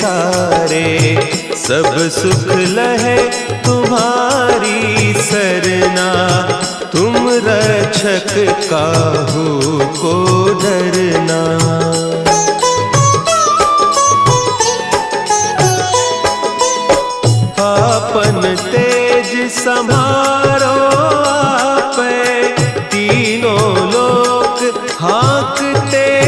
सारे, सब सुख लहे तुम्हारी सरना। तुम रक्षक काहू को डरना। आपन तेज समा